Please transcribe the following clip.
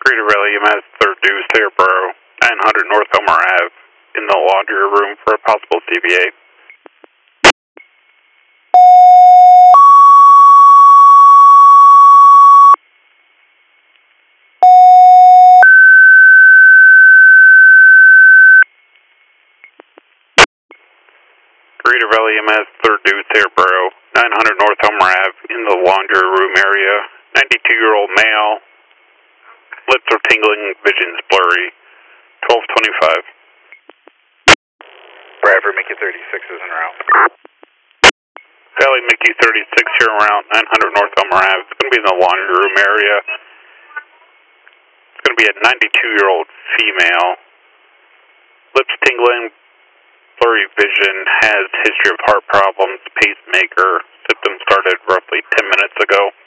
Greeter Valley EMS, 3rd Deuce, Hairborough, 900 North Elmer Ave, in the laundry room for a possible CVA. Greeter Valley EMS, 3rd Deuce, Hairborough, 900 North Elmer Ave, in the laundry room area, 92-year-old male, lips are tingling, vision's blurry, 1225. Bradford, Mickey 36 is en route. Valley Mickey 36 here around 900 North Elmer Ave. It's going to be in the laundry room area. It's going to be a 92-year-old female. Lips tingling, blurry vision, has history of heart problems, pacemaker. Symptoms started roughly 10 minutes ago.